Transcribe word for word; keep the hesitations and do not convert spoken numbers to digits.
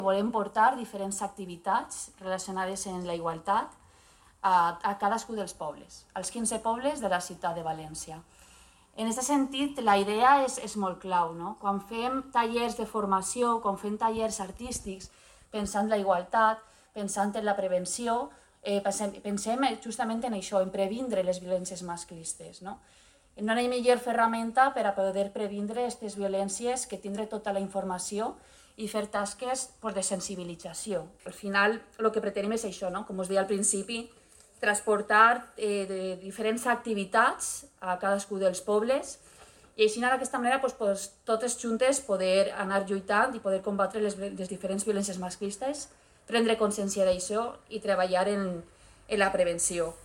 Volem portar diferents activitats relacionades amb la igualtat a, a cadascú dels pobles, als quinze pobles de la ciutat de València. En aquest sentit, la idea és, és molt clau, no? Quan fem tallers de formació, quan fem tallers artístics, pensant en la igualtat, pensant en la prevenció, eh, pensem, pensem justament en això, en previndre les violències masclistes, no? No hi ha millor ferramenta per a poder previndre aquestes violències que tindre tota la informació i fer tasques pues, de sensibilització. Al final, el que pretenim és això, no? Com us deia al principi, transportar eh, de diferents activitats a cadascú dels pobles i així d'aquesta manera pues, pues, totes juntes poder anar lluitant i poder combatre les, les diferents violències masclistes, prendre consciència d'això i treballar en, en la prevenció.